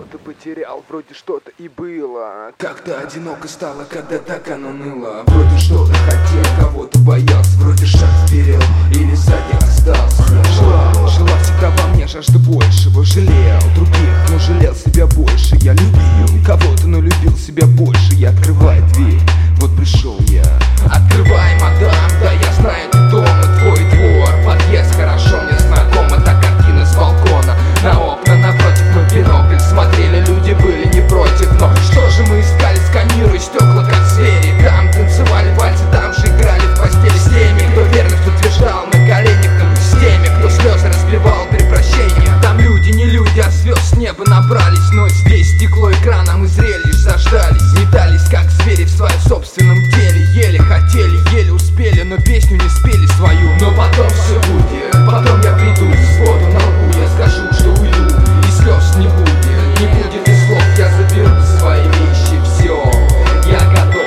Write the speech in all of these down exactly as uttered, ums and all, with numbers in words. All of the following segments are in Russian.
что-то потерял, вроде что-то и было. Как-то одиноко стало, когда так оно ныло. Вроде что-то хотел, кого-то боялся, вроде шаг вперед или сзади остался. Жила, жила всегда во мне жажда большего. Жалел других, но жалел себя больше. Я любил кого-то, но любил себя больше. Я открываю дверь, вот пришел я. Открывай, мадам, да я знаю, ты дома, твой двор, подъезд хорошо мне знаком. Это картина с балкона, на окна напротив мы в бинокль смотрели. Люди были не против, но что же мы искали, сканируя стекла как звери. Там танцевали вальсы, там же играли в постели с теми, кто верность утверждал на коленях, с теми, кто слезы разливал при прощении. Там люди не люди, а звезд с неба набрались. Но здесь стекло экрана, мы зрелищ заждались. Метались как звери в своем собственном деле. Еле хотели, еле успели, но песню не спели свою. Но потом все будет, потом я приду с воду на лбу, я скажу, что уйду, и слез не будет, не будет и слов. Я заберу свои вещи, все, я готов.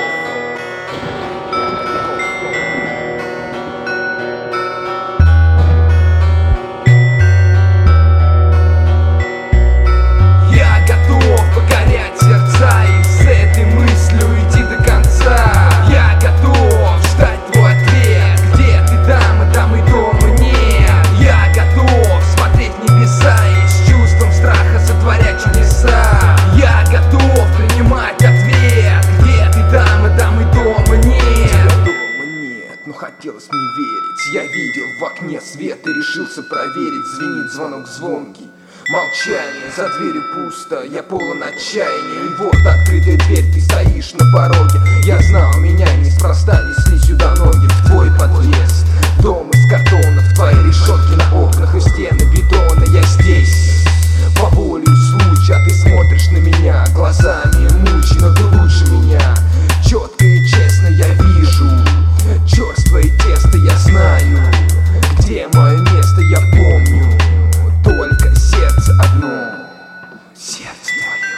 Я готов покорять сердца и с этой мыслью идти до конца. Я готов ждать твой ответ, где ты, дама, там и дома нет. Я готов смотреть в небеса и с чувством страха сотворять чудеса. Я готов принимать ответ, где ты, дама, там и дома нет. Дома нет, но хотелось мне верить. Я видел в окне свет и решился проверить. Звенит звонок звонкий, молчание, за дверью пусто, я полон отчаяния. И вот открытая дверь, ты стоишь на пороге. Я знал, меня неспроста несли сюда ноги. В твой подъезд, дом из картонов, твои решетки на окнах и стены бетона. Я здесь, по воле случая, ты смотришь на меня глазами мучи, но ты лучше меня. Четко и честно я вижу черствое тесто, я знаю, где мое место, я помню. Только сердце одно, сердце твое.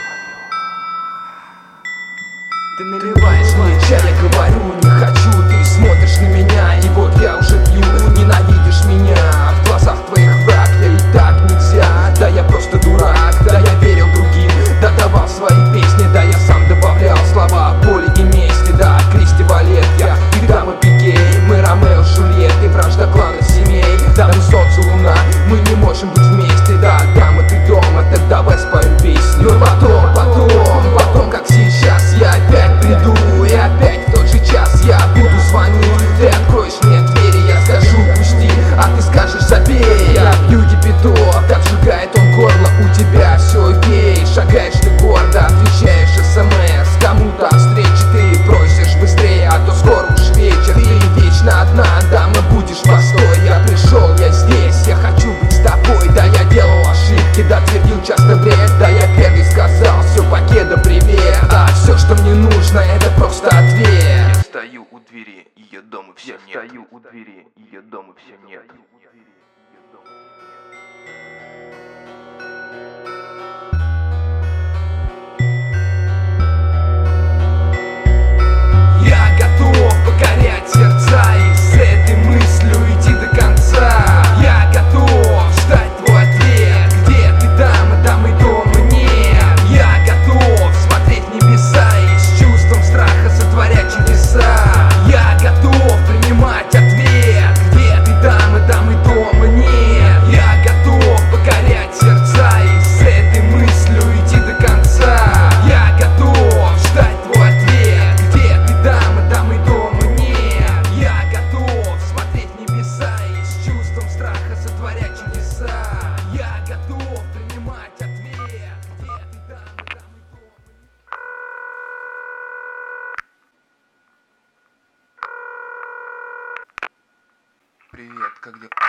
Ты наливаешь мне чай, я говорю, не хочу. Ты смотришь на меня, и вот я уже пью. Ненавидишь меня, в глазах твоих враг. Я и так нельзя, да я просто дурак. Да я верил другим, да давал свои песни. Да я сам добавлял слова боли и мести. Да, Кристи Валет, я и дама Пикей. Мы Ромео Жульет и вражда клана семей. Да мы солнце, луна, мы не можем быть вместе. Да, дама, ты дома, так давай споем песню. Но потом, потом, потом, как сейчас, я опять приду. И опять в тот же час я буду звонить. Ты откроешь мне двери, я скажу пусти, а ты скажешь забей. Я пью кипяток, обжигает он горло. У тебя все окей, шагаешь ты гордо, отвечаешь смс кому-то о встрече. Ты просишь быстрее, а то скоро уж вечер. Ты вечно одна, дама, будешь постой. Я пришел, я здесь, я хочу быть с тобой. Да, я делал ошибки, да, твердил часто бред. Да, я первый сказал, все, покеда, привет. А все, что мне нужно, это просто ответ. Я стою у двери, ее дома все нет. Я стою у двери, ее дома все нет. Я готов покорять сердца и с этой мыслью идти до конца. Я готов ждать твой ответ, где ты, дама, там и дома нет. Я готов смотреть в небеса и с чувством страха сотворять чудеса. Я готов принимать ответ, где ты, дама, там и дома нет. Я готов покорять сердца и с этой мыслью идти до конца. Я готов ждать твой ответ, где ты, дама, там и дома нет. Я готов смотреть в небеса и с чувством страха сотворять чудеса. Я готов принимать ответ, где ты, дама, там и дома нет. Привет, как дела?